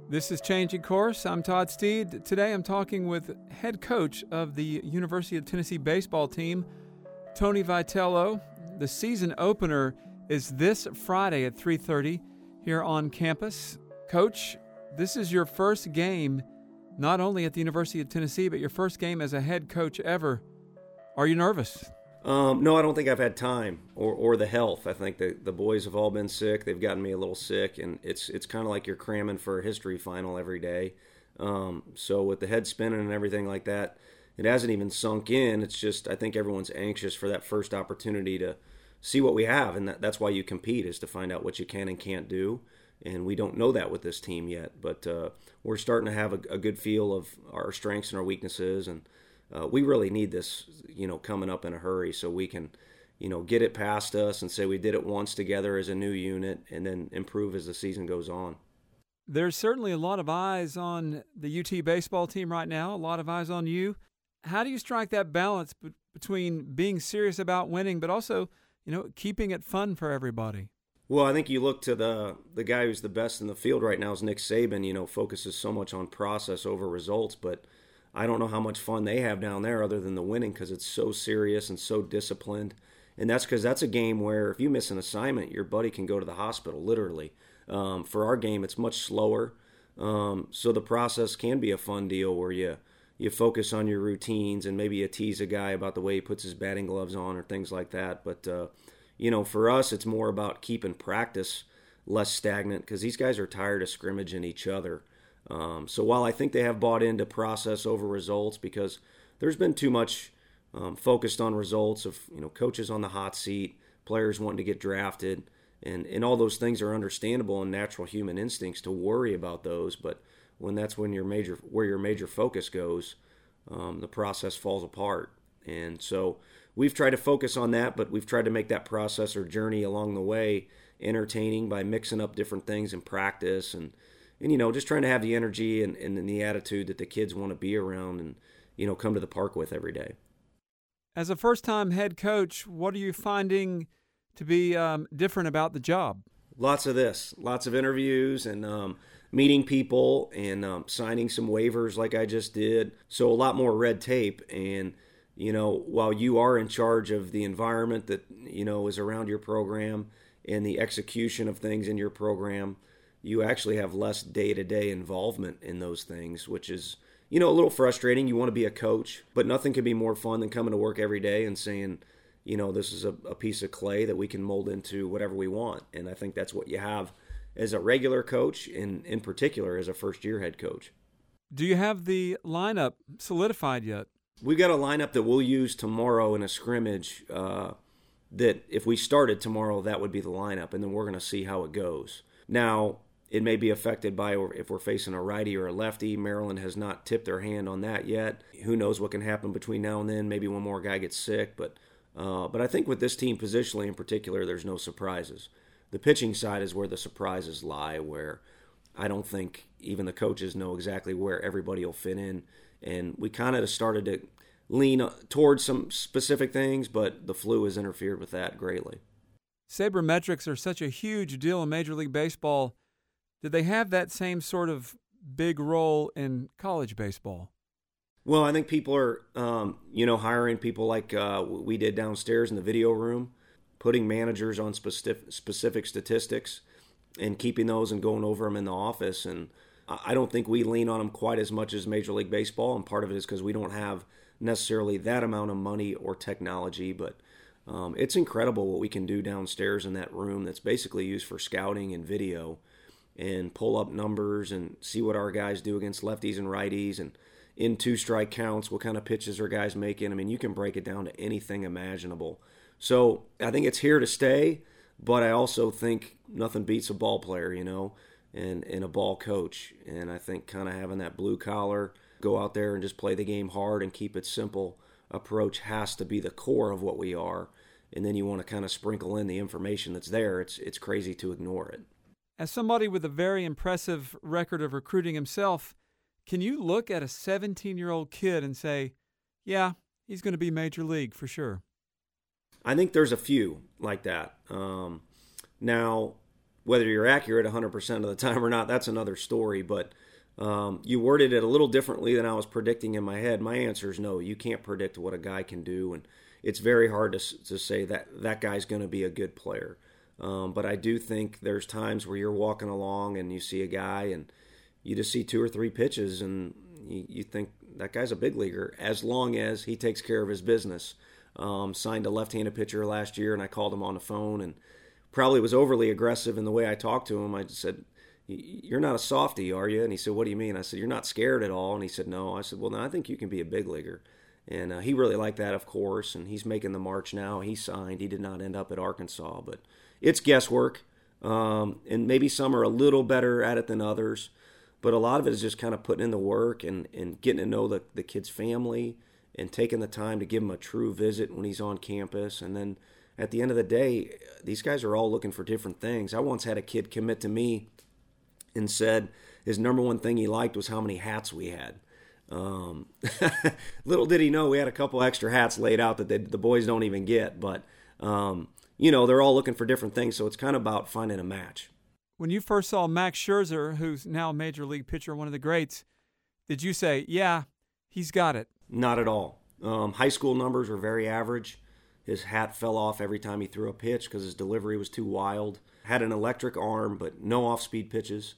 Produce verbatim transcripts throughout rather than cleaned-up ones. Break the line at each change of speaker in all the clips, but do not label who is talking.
This is Changing Course. I'm Todd Steed. Today I'm talking with head coach of the University of Tennessee baseball team, Tony Vitello. The season opener is this Friday at three thirty here on campus. Coach, this is your first game not only at the University of Tennessee, but your first game as a head coach ever. Are you nervous?
Um, no, I don't think I've had time or, or the health. I think the, the boys have all been sick. They've gotten me a little sick, and it's it's kind of like you're cramming for a history final every day. Um, so with the head spinning and everything like that, it hasn't even sunk in. It's just I think everyone's anxious for that first opportunity to see what we have, and that, that's why you compete, is to find out what you can and can't do. And we don't know that with this team yet, but uh, we're starting to have a, a good feel of our strengths and our weaknesses, and Uh, we really need this, you know, coming up in a hurry so we can, you know, get it past us and say we did it once together as a new unit and then improve as the season goes on.
There's certainly a lot of eyes on the U T baseball team right now, a lot of eyes on you. How do you strike that balance b- between being serious about winning but also, you know, keeping it fun for everybody?
Well, I think you look to the the guy who's the best in the field right now is Nick Saban, you know, focuses so much on process over results, but I don't know how much fun they have down there other than the winning, because it's so serious and so disciplined. And that's because that's a game where if you miss an assignment, your buddy can go to the hospital, literally. Um, for our game, it's much slower. Um, so the process can be a fun deal where you, you focus on your routines and maybe you tease a guy about the way he puts his batting gloves on or things like that. But, uh, you know, for us, it's more about keeping practice less stagnant, because these guys are tired of scrimmaging each other. Um, so while I think they have bought into process over results, because there's been too much um, focused on results of, you know, coaches on the hot seat, players wanting to get drafted, and, and all those things are understandable and natural human instincts to worry about those. But when that's when your major where your major focus goes, um, the process falls apart. And so we've tried to focus on that, but we've tried to make that process or journey along the way entertaining by mixing up different things in practice and And, you know, just trying to have the energy and, and the attitude that the kids want to be around and, you know, come to the park with every day.
As a first-time head coach, what are you finding to be um, different about the job?
Lots of this, lots of interviews and um, meeting people and um, signing some waivers like I just did. So a lot more red tape. And, you know, while you are in charge of the environment that, you know, is around your program and the execution of things in your program, you actually have less day-to-day involvement in those things, which is, you know, a little frustrating. You want to be a coach, but nothing can be more fun than coming to work every day and saying, you know, this is a, a piece of clay that we can mold into whatever we want. And I think that's what you have as a regular coach, and in particular as a first-year head coach.
Do you have the lineup solidified yet?
We got a lineup that we'll use tomorrow in a scrimmage uh, that if we started tomorrow, that would be the lineup, and then we're going to see how it goes. Now, it may be affected by if we're facing a righty or a lefty. Maryland has not tipped their hand on that yet. Who knows what can happen between now and then. Maybe one more guy gets sick. But uh, but I think with this team positionally in particular, there's no surprises. The pitching side is where the surprises lie, where I don't think even the coaches know exactly where everybody will fit in. And we kind of started to lean towards some specific things, but the flu has interfered with that greatly.
Sabermetrics are such a huge deal in Major League Baseball. Did they have that same sort of big role in college baseball?
Well, I think people are, um, you know, hiring people like uh, we did downstairs in the video room, putting managers on specific, specific statistics and keeping those and going over them in the office. And I don't think we lean on them quite as much as Major League Baseball, and part of it is because we don't have necessarily that amount of money or technology, but um, it's incredible what we can do downstairs in that room that's basically used for scouting and video, and pull up numbers and see what our guys do against lefties and righties, and in two strike counts, what kind of pitches are guys making. I mean, you can break it down to anything imaginable. So I think it's here to stay, but I also think nothing beats a ball player, you know, and, and a ball coach. And I think kind of having that blue collar, go out there and just play the game hard and keep it simple approach has to be the core of what we are. And then you want to kind of sprinkle in the information that's there. It's it's crazy to ignore it.
As somebody with a very impressive record of recruiting himself, can you look at a seventeen-year-old kid and say, yeah, he's going to be Major League for sure?
I think there's a few like that. Um, now, Whether you're accurate one hundred percent of the time or not, that's another story. But um, you worded it a little differently than I was predicting in my head. My answer is no. You can't predict what a guy can do, and it's very hard to to say that that guy's going to be a good player. Um, but I do think there's times where you're walking along and you see a guy and you just see two or three pitches and you, you think that guy's a big leaguer as long as he takes care of his business. Um, signed a left-handed pitcher last year, and I called him on the phone and probably was overly aggressive in the way I talked to him. I just said, "You're not a softie, are you?" And he said, "What do you mean?" I said, "You're not scared at all." And he said, "No." I said, "Well, no, I think you can be a big leaguer." And uh, he really liked that, of course, and he's making the march now. He signed. He did not end up at Arkansas, but it's guesswork, um, and maybe some are a little better at it than others, but a lot of it is just kind of putting in the work and, and getting to know the, the kid's family and taking the time to give him a true visit when he's on campus. And then at the end of the day, these guys are all looking for different things. I once had a kid commit to me and said his number one thing he liked was how many hats we had. Um, little did he know we had a couple extra hats laid out that they, the boys don't even get, but um, you know, they're all looking for different things, so it's kind of about finding a match.
When you first saw Max Scherzer, who's now a major league pitcher, one of the greats, did you say, yeah, he's got it?
Not at all. Um, high school numbers were very average. His hat fell off every time he threw a pitch because his delivery was too wild. Had an electric arm, but no off-speed pitches.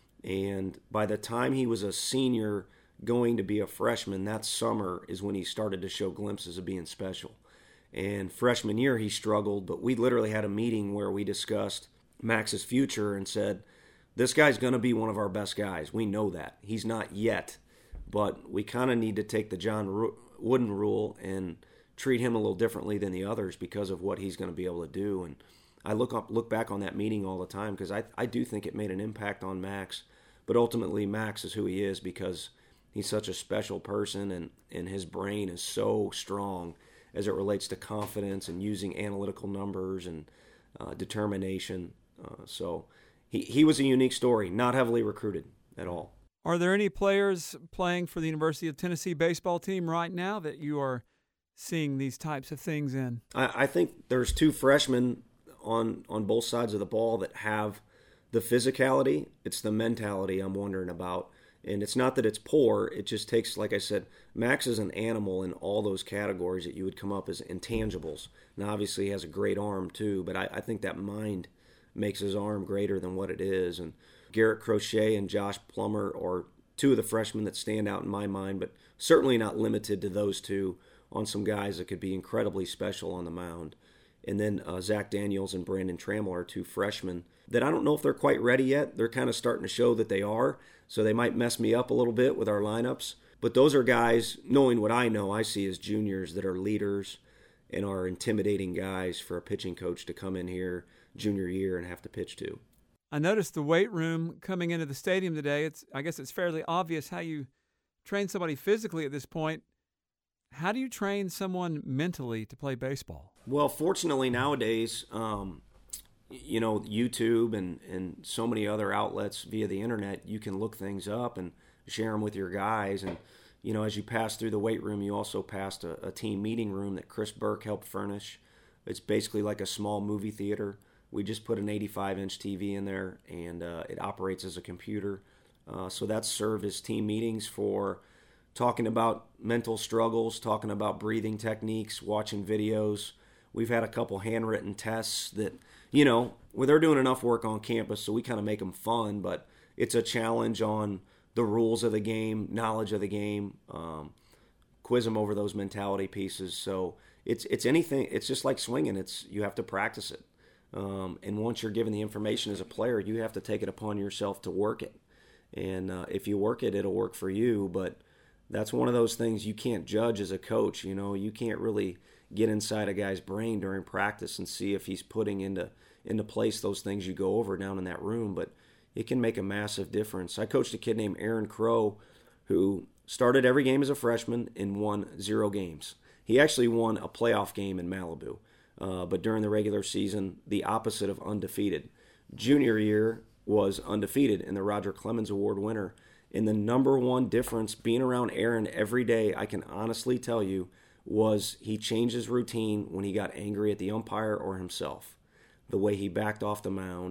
And by the time he was a senior going to be a freshman, that summer is when he started to show glimpses of being special. And freshman year, he struggled, but we literally had a meeting where we discussed Max's future and said, this guy's going to be one of our best guys. We know that. He's not yet, but we kind of need to take the John Wooden rule and treat him a little differently than the others because of what he's going to be able to do. And I look up, look back on that meeting all the time because I, I do think it made an impact on Max, but ultimately Max is who he is because he's such a special person and, and his brain is so strong as it relates to confidence and using analytical numbers and uh, determination. Uh, so he, he was a unique story, not heavily recruited at all.
Are there any players playing for the University of Tennessee baseball team right now that you are seeing these types of things in?
I, I think there's two freshmen on, on both sides of the ball that have the physicality. It's the mentality I'm wondering about. And it's not that it's poor. It just takes, like I said, Max is an animal in all those categories that you would come up as intangibles. Now, obviously, he has a great arm, too, but I, I think that mind makes his arm greater than what it is. And Garrett Crochet and Josh Plummer are two of the freshmen that stand out in my mind, but certainly not limited to those two on some guys that could be incredibly special on the mound. And then uh, Zach Daniels and Brandon Trammell are two freshmen that I don't know if they're quite ready yet. They're kind of starting to show that they are, so they might mess me up a little bit with our lineups. But those are guys, knowing what I know, I see as juniors that are leaders and are intimidating guys for a pitching coach to come in here junior year and have to pitch to.
I noticed the weight room coming into the stadium today. It's I guess it's fairly obvious how you train somebody physically at this point. How do you train someone mentally to play baseball?
Well, fortunately nowadays, um, you know, YouTube and, and so many other outlets via the internet, you can look things up and share them with your guys. And, you know, as you pass through the weight room, you also passed a, a team meeting room that Chris Burke helped furnish. It's basically like a small movie theater. We just put an eighty-five inch T V in there, and uh, it operates as a computer. Uh, so that's served as team meetings for talking about mental struggles, talking about breathing techniques, watching videos. We've had a couple handwritten tests that, you know, well, they're doing enough work on campus, so we kind of make them fun, but it's a challenge on the rules of the game, knowledge of the game, um, quiz them over those mentality pieces. So it's it's anything. It's just like swinging. It's you have to practice it. Um, and once you're given the information as a player, you have to take it upon yourself to work it. And uh, if you work it, it'll work for you. But that's one of those things you can't judge as a coach. You know, you can't really get inside a guy's brain during practice and see if he's putting into into place those things you go over down in that room. But it can make a massive difference. I coached a kid named Aaron Crow who started every game as a freshman and won zero games. He actually won a playoff game in Malibu. Uh, but during the regular season, the opposite of undefeated. Junior year was undefeated and the Roger Clemens Award winner. And the number one difference being around Aaron every day, I can honestly tell you, was he changed his routine when he got angry at the umpire or himself. The way he backed off the mound and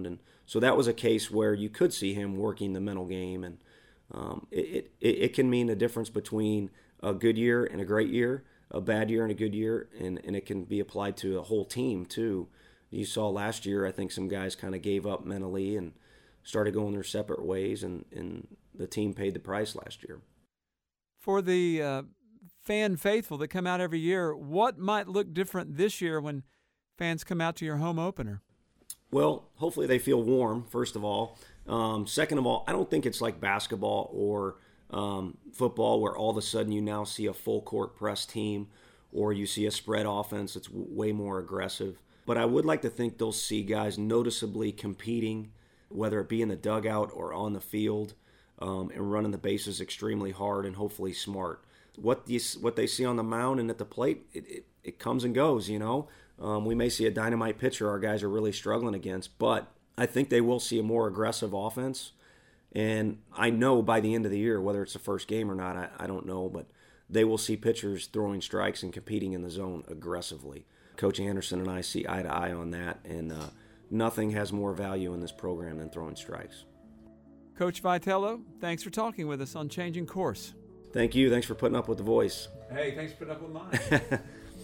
So that was a case where you could see him working the mental game, and um, it, it it can mean the difference between a good year and a great year, a bad year and a good year, and, and it can be applied to a whole team too. You saw last year, I think some guys kind of gave up mentally and started going their separate ways, and, and the team paid the price last year.
For the uh, fan faithful that come out every year, what might look different this year when fans come out to your home opener?
Well, hopefully they feel warm, first of all. Um, second of all, I don't think it's like basketball or um, football where all of a sudden you now see a full court press team or you see a spread offense that's w- way more aggressive. But I would like to think they'll see guys noticeably competing, whether it be in the dugout or on the field, um, and running the bases extremely hard and hopefully smart. What you, what they see on the mound and at the plate, it, it, it comes and goes, you know. Um, we may see a dynamite pitcher our guys are really struggling against, but I think they will see a more aggressive offense. And I know by the end of the year, whether it's the first game or not, I, I don't know, but they will see pitchers throwing strikes and competing in the zone aggressively. Coach Anderson and I see eye to eye on that, and uh, nothing has more value in this program than throwing strikes.
Coach Vitello, thanks for talking with us on Changing Course.
Thank you. Thanks for putting up with the voice.
Hey, thanks for putting up with mine.